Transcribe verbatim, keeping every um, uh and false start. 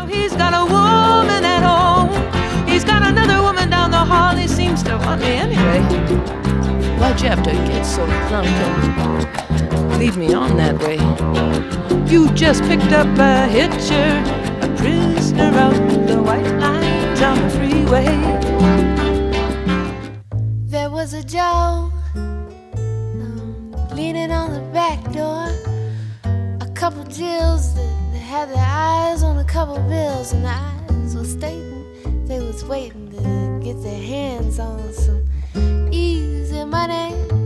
He's got a woman at home. He's got another woman down the hall. He seems to want me anyway. Why'd you have to get so drunk and lead me on that way? You just picked up a hitcher, a prisoner of the white lines on the freeway. There was a Joe um, leaning on the back door. A couple Jills that, that had their eyes on a couple bills, and the eyes were stating they was waiting to get their hands on some easy money.